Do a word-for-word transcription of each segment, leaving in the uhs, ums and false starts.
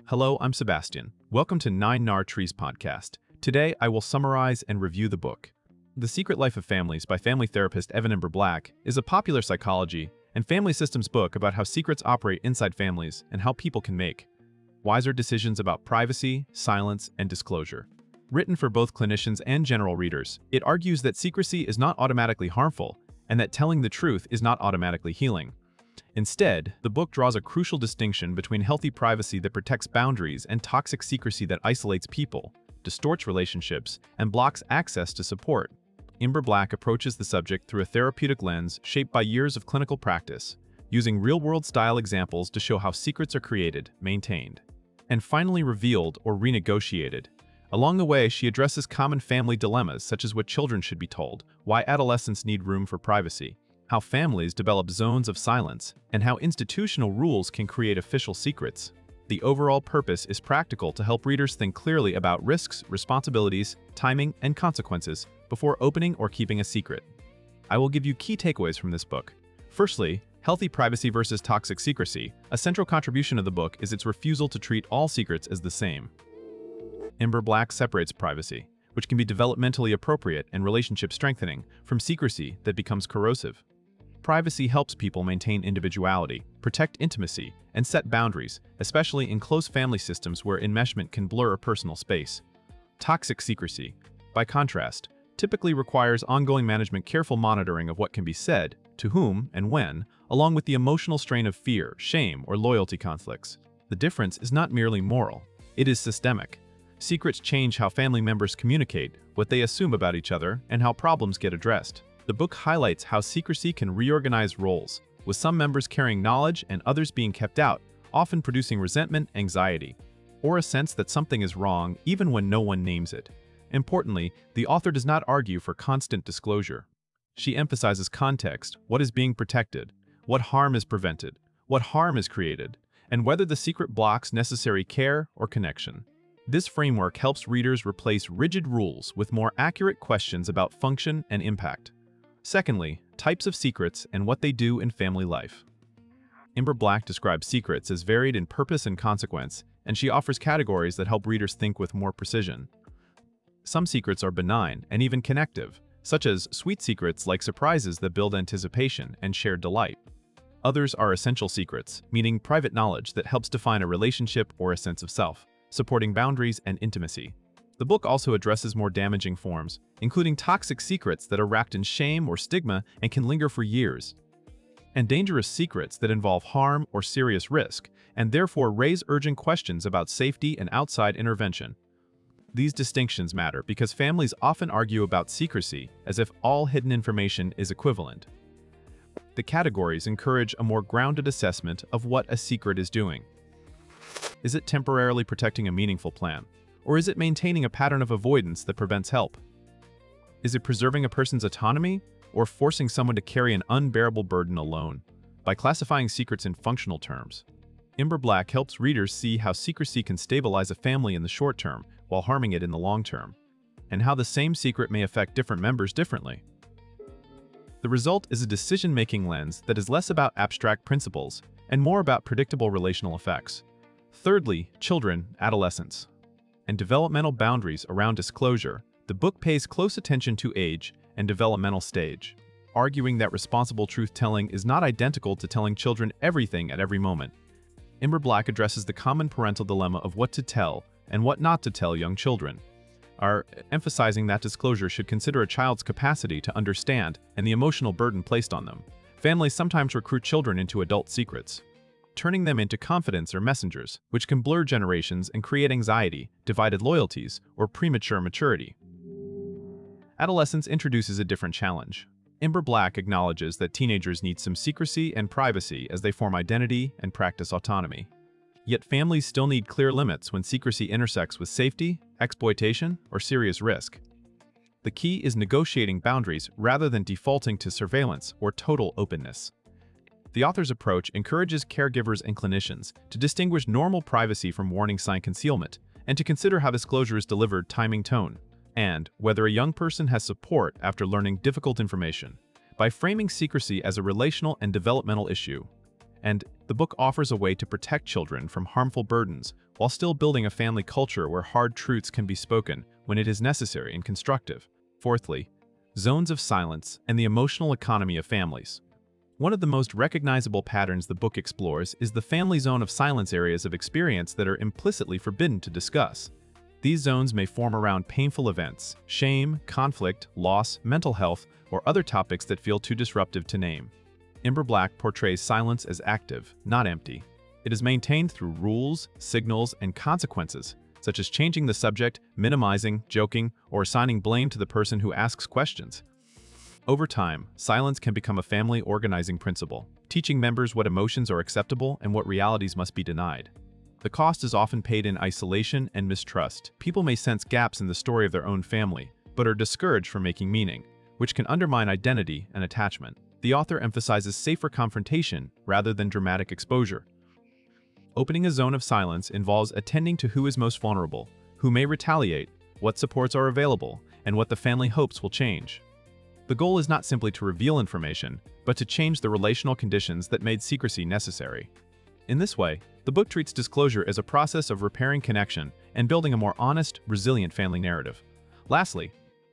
Hello, I'm Sebastian. Welcome to Nine Nar Trees podcast. Today, I will summarize and review the book. The Secret Life of Families by family therapist Evan Imber Black is a popular psychology and family systems book about how secrets operate inside families and how people can make wiser decisions about privacy, silence, and disclosure. Written for both clinicians and general readers, it argues that secrecy is not automatically harmful and that telling the truth is not automatically healing. Instead, the book draws a crucial distinction between healthy privacy that protects boundaries and toxic secrecy that isolates people, distorts relationships, and blocks access to support. Imber Black approaches the subject through a therapeutic lens shaped by years of clinical practice, using real-world style examples to show how secrets are created, maintained, and finally revealed or renegotiated. Along the way, she addresses common family dilemmas such as what children should be told, why adolescents need room for privacy, how families develop zones of silence, and how institutional rules can create official secrets. The overall purpose is practical to help readers think clearly about risks, responsibilities, timing, and consequences before opening or keeping a secret. I will give you key takeaways from this book. Firstly, healthy privacy versus toxic secrecy. A central contribution of the book is its refusal to treat all secrets as the same. Imber Black separates privacy, which can be developmentally appropriate and relationship strengthening, from secrecy that becomes corrosive. Privacy helps people maintain individuality, protect intimacy, and set boundaries, especially in close family systems where enmeshment can blur personal space. Toxic secrecy, by contrast, typically requires ongoing management, careful monitoring of what can be said, to whom, and when, along with the emotional strain of fear, shame, or loyalty conflicts. The difference is not merely moral, it is systemic. Secrets change how family members communicate, what they assume about each other, and how problems get addressed. The book highlights how secrecy can reorganize roles, with some members carrying knowledge and others being kept out, often producing resentment, anxiety, or a sense that something is wrong even when no one names it. Importantly, the author does not argue for constant disclosure. She emphasizes context, what is being protected, what harm is prevented, what harm is created, and whether the secret blocks necessary care or connection. This framework helps readers replace rigid rules with more accurate questions about function and impact. Secondly, types of secrets and what they do in family life. Imber Black describes secrets as varied in purpose and consequence, and she offers categories that help readers think with more precision. Some secrets are benign and even connective, such as sweet secrets like surprises that build anticipation and shared delight. Others are essential secrets, meaning private knowledge that helps define a relationship or a sense of self, supporting boundaries and intimacy. The book also addresses more damaging forms, including toxic secrets that are wrapped in shame or stigma and can linger for years, and dangerous secrets that involve harm or serious risk, and therefore raise urgent questions about safety and outside intervention. These distinctions matter because families often argue about secrecy as if all hidden information is equivalent. The categories encourage a more grounded assessment of what a secret is doing. Is it temporarily protecting a meaningful plan? Or is it maintaining a pattern of avoidance that prevents help? Is it preserving a person's autonomy or forcing someone to carry an unbearable burden alone? By classifying secrets in functional terms, Imber Black helps readers see how secrecy can stabilize a family in the short term while harming it in the long term, and how the same secret may affect different members differently. The result is a decision-making lens that is less about abstract principles and more about predictable relational effects. Thirdly, children, adolescents, and developmental boundaries around disclosure. The book pays close attention to age and developmental stage, arguing that responsible truth-telling is not identical to telling children everything at every moment. Imber Black addresses the common parental dilemma of what to tell and what not to tell young children, are emphasizing that disclosure should consider a child's capacity to understand and the emotional burden placed on them. Families sometimes recruit children into adult secrets, turning them into confidants or messengers, which can blur generations and create anxiety, divided loyalties, or premature maturity. Adolescence introduces a different challenge. Imber Black acknowledges that teenagers need some secrecy and privacy as they form identity and practice autonomy. Yet families still need clear limits when secrecy intersects with safety, exploitation, or serious risk. The key is negotiating boundaries rather than defaulting to surveillance or total openness. The author's approach encourages caregivers and clinicians to distinguish normal privacy from warning sign concealment, and to consider how disclosure is delivered, timing, tone, and whether a young person has support after learning difficult information. By framing secrecy as a relational and developmental issue, and the book offers a way to protect children from harmful burdens while still building a family culture where hard truths can be spoken when it is necessary and constructive. Fourthly, zones of silence and the emotional economy of families. One of the most recognizable patterns the book explores is the family zone of silence, areas of experience that are implicitly forbidden to discuss. These zones may form around painful events, shame, conflict, loss, mental health, or other topics that feel too disruptive to name. Ember Black portrays silence as active, not empty. It is maintained through rules, signals, and consequences, such as changing the subject, minimizing, joking, or assigning blame to the person who asks questions. Over time, silence can become a family organizing principle, teaching members what emotions are acceptable and what realities must be denied. The cost is often paid in isolation and mistrust. People may sense gaps in the story of their own family, but are discouraged from making meaning, which can undermine identity and attachment. The author emphasizes safer confrontation rather than dramatic exposure. Opening a zone of silence involves attending to who is most vulnerable, who may retaliate, what supports are available, and what the family hopes will change. The goal is not simply to reveal information, but to change the relational conditions that made secrecy necessary. In this way, the book treats disclosure as a process of repairing connection and building a more honest, resilient family narrative. Lastly,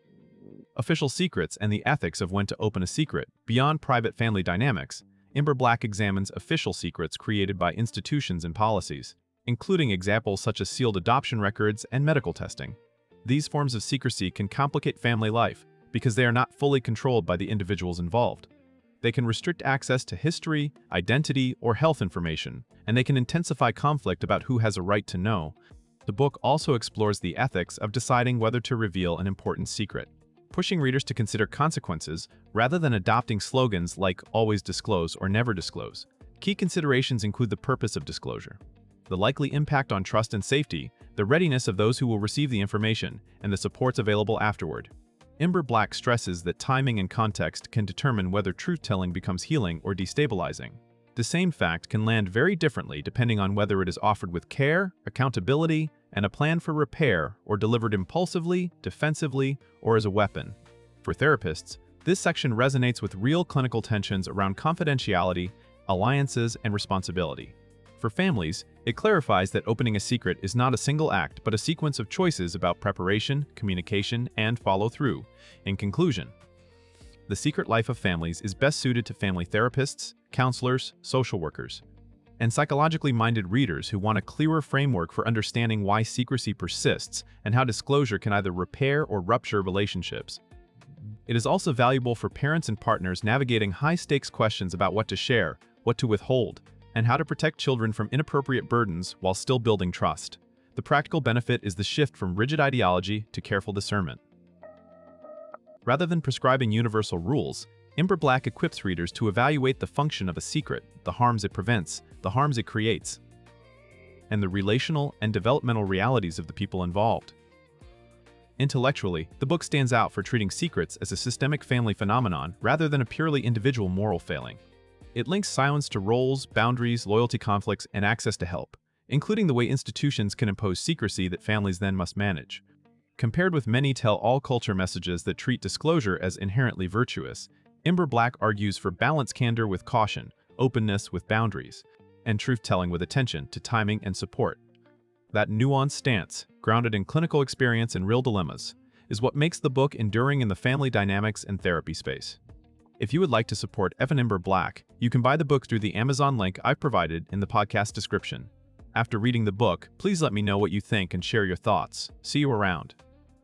official secrets and the ethics of when to open a secret. Beyond private family dynamics, Ember Black examines official secrets created by institutions and policies, including examples such as sealed adoption records and medical testing. These forms of secrecy can complicate family life because they are not fully controlled by the individuals involved. They can restrict access to history, identity, or health information, and they can intensify conflict about who has a right to know. The book also explores the ethics of deciding whether to reveal an important secret, pushing readers to consider consequences rather than adopting slogans like always disclose or never disclose. Key considerations include the purpose of disclosure, the likely impact on trust and safety, the readiness of those who will receive the information, and the supports available afterward. Ember Black stresses that timing and context can determine whether truth-telling becomes healing or destabilizing. The same fact can land very differently depending on whether it is offered with care, accountability, and a plan for repair, or delivered impulsively, defensively, or as a weapon. For therapists, this section resonates with real clinical tensions around confidentiality, alliances, and responsibility. For families, it clarifies that opening a secret is not a single act but a sequence of choices about preparation, communication, and follow-through. In conclusion, The Secret Life of Families is best suited to family therapists, counselors, social workers, and psychologically minded readers who want a clearer framework for understanding why secrecy persists and how disclosure can either repair or rupture relationships. It is also valuable for parents and partners navigating high-stakes questions about what to share, what to withhold, and how to protect children from inappropriate burdens while still building trust. The practical benefit is the shift from rigid ideology to careful discernment. Rather than prescribing universal rules, Ember Black equips readers to evaluate the function of a secret, the harms it prevents, the harms it creates, and the relational and developmental realities of the people involved. Intellectually, the book stands out for treating secrets as a systemic family phenomenon rather than a purely individual moral failing. It links silence to roles, boundaries, loyalty conflicts, and access to help, including the way institutions can impose secrecy that families then must manage. Compared with many tell-all culture messages that treat disclosure as inherently virtuous, Ember Black argues for balanced candor with caution, openness with boundaries, and truth-telling with attention to timing and support. That nuanced stance, grounded in clinical experience and real dilemmas, is what makes the book enduring in the family dynamics and therapy space. If you would like to support Evan Ember Black, you can buy the book through the Amazon link I've provided in the podcast description. After reading the book, please let me know what you think and share your thoughts. See you around.